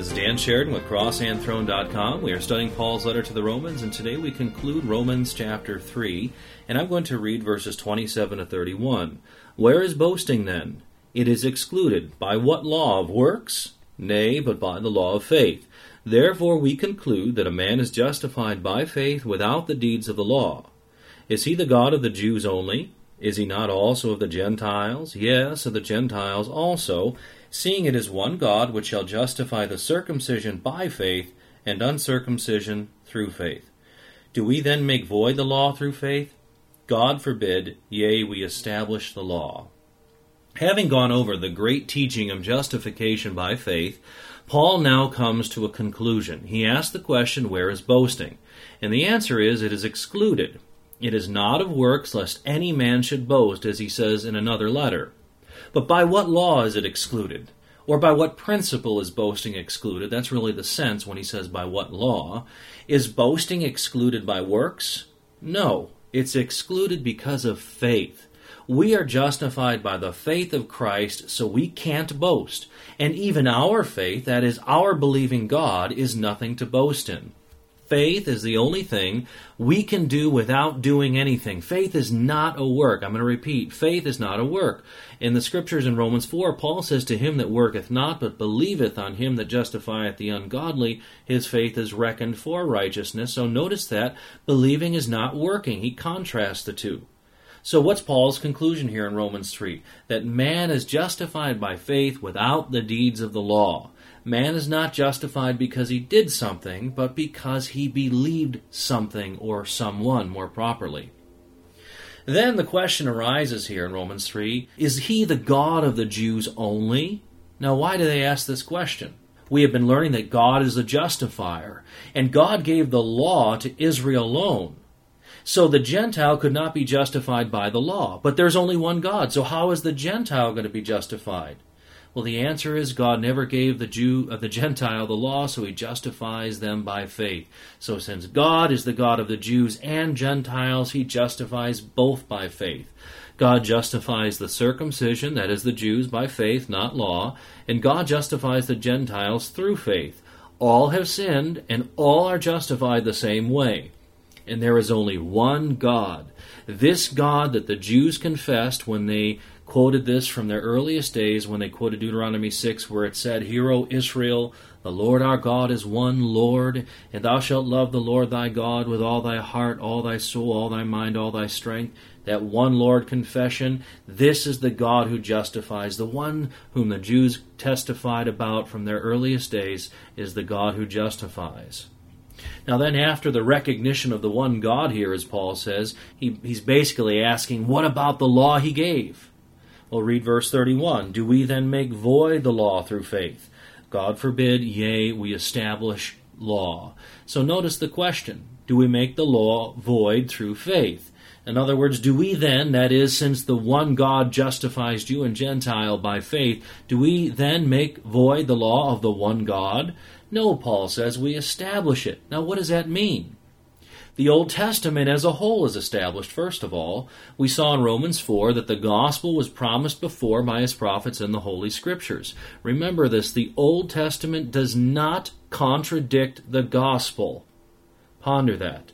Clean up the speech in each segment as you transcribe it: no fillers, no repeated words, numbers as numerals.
This is Dan Sheridan with CrossandThrone.com. We are studying Paul's letter to the Romans, and today we conclude Romans chapter 3, and I'm going to read verses 27 to 31. Where is boasting then? It is excluded. By what law? Of works? Nay, but by the law of faith. Therefore we conclude that a man is justified by faith without the deeds of the law. Is he the God of the Jews only? Is he not also of the Gentiles? Yes, of the Gentiles also, seeing it is one God which shall justify the circumcision by faith, and uncircumcision through faith. Do we then make void the law through faith? God forbid, yea, we establish the law. Having gone over the great teaching of justification by faith, Paul now comes to a conclusion. He asks the question, where is boasting? And the answer is, it is excluded. It is not of works, lest any man should boast, as he says in another letter. But by what law is it excluded? Or by what principle is boasting excluded? That's really the sense when he says by what law. Is boasting excluded by works? No, it's excluded because of faith. We are justified by the faith of Christ, so we can't boast. And even our faith, that is, our believing God, is nothing to boast in. Faith is the only thing we can do without doing anything. Faith is not a work. I'm going to repeat, faith is not a work. In the scriptures in Romans 4, Paul says, to him that worketh not, but believeth on him that justifieth the ungodly, his faith is reckoned for righteousness. So notice that believing is not working. He contrasts the two. So what's Paul's conclusion here in Romans 3? That man is justified by faith without the deeds of the law. Man is not justified because he did something, but because he believed something or someone more properly. Then the question arises here in Romans 3, is he the God of the Jews only? Now, why do they ask this question? We have been learning that God is the justifier, and God gave the law to Israel alone. So the Gentile could not be justified by the law, but there's only one God, so how is the Gentile going to be justified? Well, the answer is God never gave the Gentile the law, so he justifies them by faith. So since God is the God of the Jews and Gentiles, he justifies both by faith. God justifies the circumcision, that is the Jews, by faith, not law, and God justifies the Gentiles through faith. All have sinned, and all are justified the same way. And there is only one God. This God that the Jews confessed when they quoted this from their earliest days, when they quoted Deuteronomy 6, where it said, Hear, O Israel, the Lord our God is one Lord, and thou shalt love the Lord thy God with all thy heart, all thy soul, all thy mind, all thy strength. That one Lord confession, this is the God who justifies. The one whom the Jews testified about from their earliest days is the God who justifies. Now then, after the recognition of the one God here, as Paul says, he's basically asking, what about the law he gave? Well, read verse 31. Do we then make void the law through faith? God forbid, yea, we establish law. So notice the question. Do we make the law void through faith? In other words, do we then, that is, since the one God justifies Jew and Gentile by faith, do we then make void the law of the one God? No, Paul says, we establish it. Now, what does that mean? The Old Testament as a whole is established, first of all. We saw in Romans 4 that the gospel was promised before by his prophets in the Holy Scriptures. Remember this, the Old Testament does not contradict the gospel. Ponder that.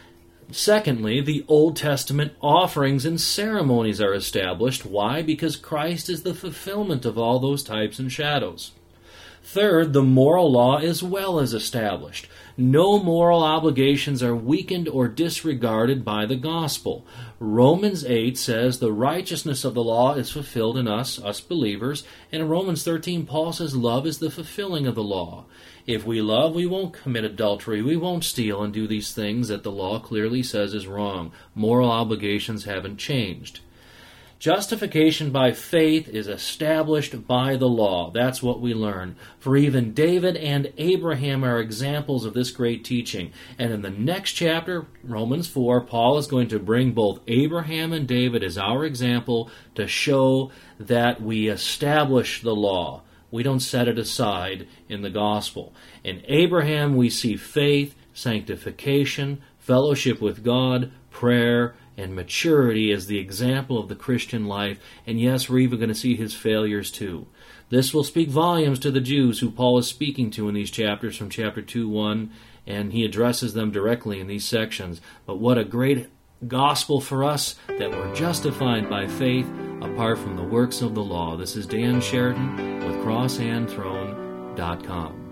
Secondly, the Old Testament offerings and ceremonies are established. Why? Because Christ is the fulfillment of all those types and shadows. Third, the moral law as well is established. No moral obligations are weakened or disregarded by the gospel. Romans 8 says the righteousness of the law is fulfilled in us believers, and in Romans 13 Paul says love is the fulfilling of the law. If we love, we won't commit adultery, we won't steal and do these things that the law clearly says is wrong. Moral obligations haven't changed. Justification by faith is established by the law. That's what we learn. For even David and Abraham are examples of this great teaching. And in the next chapter, Romans 4, Paul is going to bring both Abraham and David as our example to show that we establish the law. We don't set it aside in the gospel. In Abraham, we see faith, sanctification, fellowship with God, prayer, and maturity as the example of the Christian life, and yes, we're even going to see his failures too. This will speak volumes to the Jews who Paul is speaking to in these chapters from chapter 2:1, and he addresses them directly in these sections. But what a great gospel for us, that we're justified by faith apart from the works of the law. This is Dan Sheridan with CrosshandThrone.com.